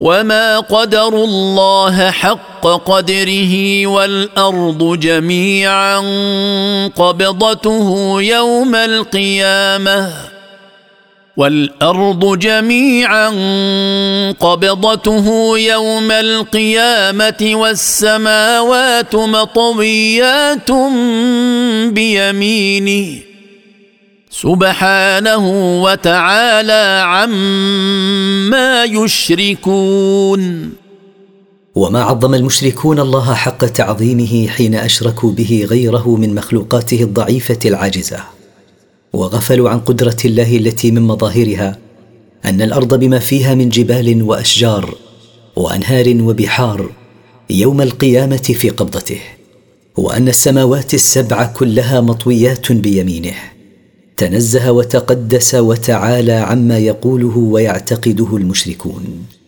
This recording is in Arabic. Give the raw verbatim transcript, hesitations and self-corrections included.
وما قدروا الله حق قدره والأرض جميعا قبضته يوم القيامة والأرض جميعا قبضته يوم القيامة والسماوات مطويات بيمينه سبحانه وتعالى عما يشركون. وما عظم المشركون الله حق تعظيمه حين أشركوا به غيره من مخلوقاته الضعيفة العاجزة، وغفلوا عن قدرة الله التي من مظاهرها أن الأرض بما فيها من جبال وأشجار وأنهار وبحار يوم القيامة في قبضته، وأن السماوات السبع كلها مطويات بيمينه. تنزه وتقدس وتعالى عما يقوله ويعتقده المشركون.